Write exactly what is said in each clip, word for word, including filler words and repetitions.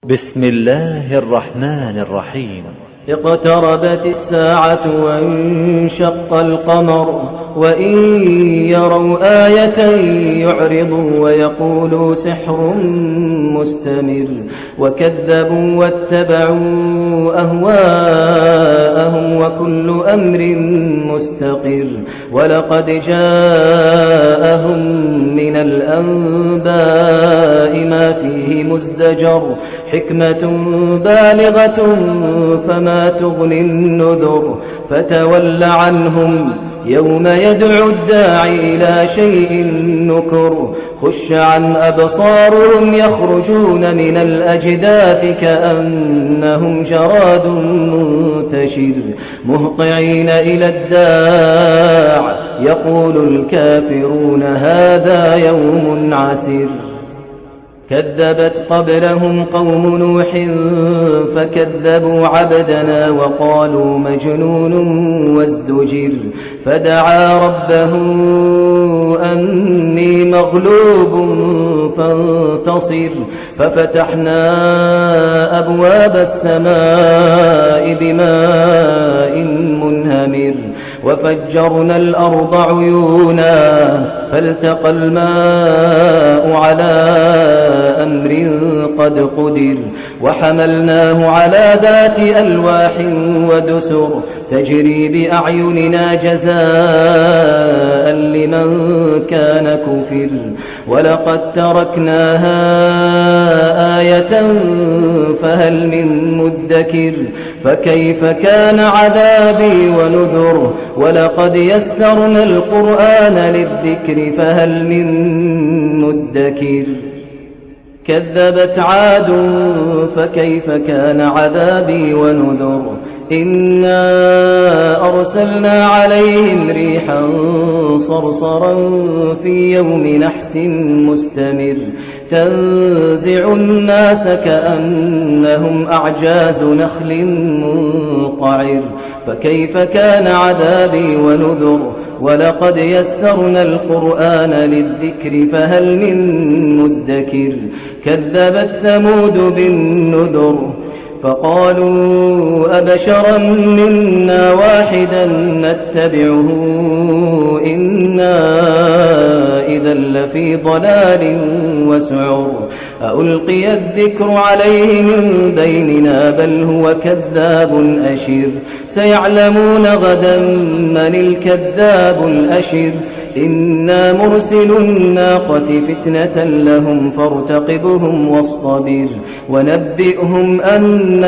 بسم الله الرحمن الرحيم. اقتربت الساعة وانشق القمر وإن يروا آية يعرضوا ويقولوا سحر مستمر وكذبوا واتبعوا أهواءهم وكل أمر مستقر ولقد جاءهم من الأنباء ما فيه مزدجر حكمة بالغة فما تغني النذر فتول عنهم يوم يدعو الداعي إلى شيء نكر خش عن أبصارهم يخرجون من الأجداث كأنهم جراد منتشر مهطعين إلى الداع يقول الكافرون هذا يوم عسر كذبت قبلهم قوم نوح فكذبوا عبدنا وقالوا مجنون وازدجر فدعا ربه أني مغلوب فانتصر ففتحنا أبواب السماء بماء منهمر وفجرنا الأرض عيونا فالتقى الماء على أمر قد قدر وحملناه على ذات ألواح ودسر تجري بأعيننا جزاء لمن كان كفر ولقد تركناها آية فهل من مدكر فكيف كان عذابي ونذر ولقد يسرنا القرآن للذكر فهل من مدكر كذبت عاد فكيف كان عذابي ونذر إنا أرسلنا عليهم ريحا صرصرا في يوم نحس مستمر تنزع الناس كأنهم أعجاز نخل منقعر فكيف كان عذابي ونذر ولقد يسرنا القرآن للذكر فهل من مدكر كذبت ثمود بالنذر فقالوا أبشرا منا واحدا نتبعه إنا إذا لفي ضلال وسعر ألقي الذكر عليه من بيننا بل هو كذاب أشر سيعلمون غدا من الكذاب الأشر إنا مرسل الناقة فتنة لهم فارتقبهم واصطبر ونبئهم أن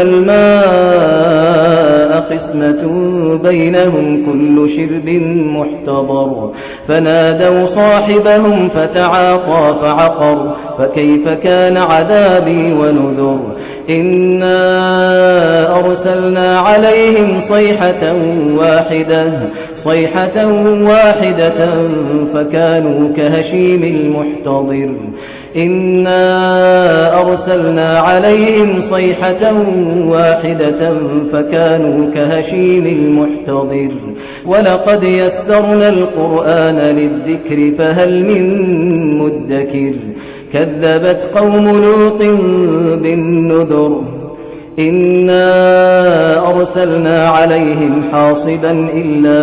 الماء قسمة بينهم كل شرب محتضر فنادوا صاحبهم فتعاطى فعقر فكيف كان عذابي ونذر إنا أرسلنا عليهم صيحة واحدة صيحة واحدة فكانوا كهشيم المحتضر إنا أرسلنا عليهم صيحة واحدة فكانوا كهشيم المحتضر ولقد يسرنا القرآن للذكر فهل من مدكر كذبت قوم لوط بالنذر إنا أرسلنا عليهم حاصبا إلا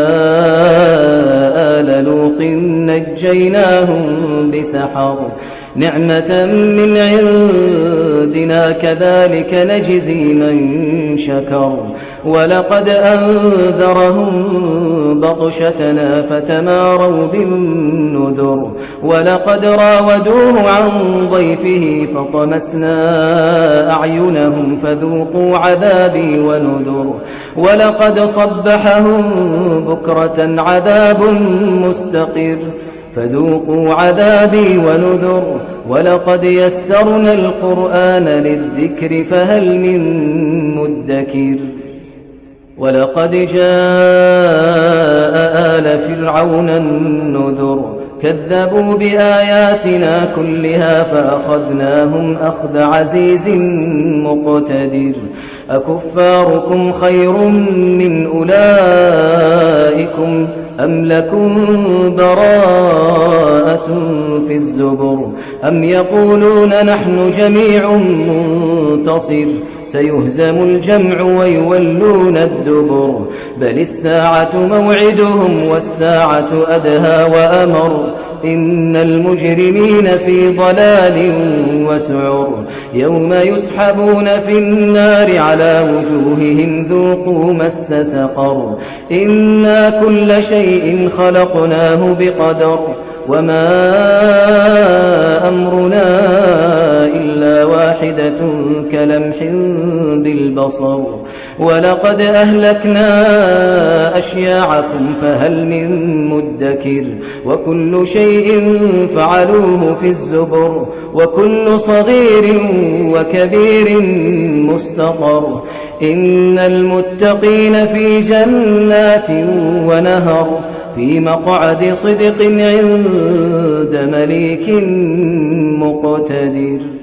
آل لوط نجيناهم بسحر نعمة من عندنا كذلك نجزي من شكر ولقد أنذرهم بطشتنا فتماروا بالنذر ولقد راودوه عن ضيفه فطمسنا أعينهم فذوقوا عذابي ونذر ولقد صبحهم بكرة عذاب مستقر فذوقوا عذابي ونذر ولقد يسرنا القرآن للذكر فهل من مدكر ولقد جاء آل فرعون النذر كذبوا بآياتنا كلها فأخذناهم أخذ عزيز مقتدر أكفاركم خير من أولئكم أم لكم براءة في الزبر أم يقولون نحن جميع منتصر منتصر سيهزم الجمع ويولون الدبر بل الساعة موعدهم والساعة أدهى وأمر إن المجرمين في ضلال وسعر يوم يسحبون في النار على وجوههم ذوقوا مس سقر إنا كل شيء خلقناه بقدر وما أمرنا إلا واحدة كلمح بالبصر ولقد أهلكنا أشياعكم فهل من مدكر وكل شيء فعلوه في الزبر وكل صغير وكبير مستطر إن المتقين في جنات ونهر في مقعد صدق عند مليك مقتدر.